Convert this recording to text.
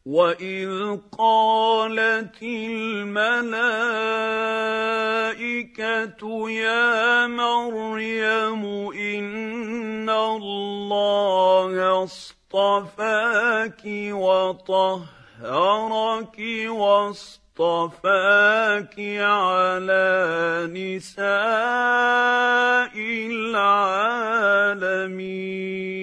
وَإِذْ قَالَتِ الْمَلَائِكَةُ يَا مَرْيَمُ إِنَّ اللَّهَ اصْطَفَاكِ وَطَهَّرَكِ وَاصْطَفَاكِ عَلَىٰ نِسَاءِ الْعَالَمِينَ.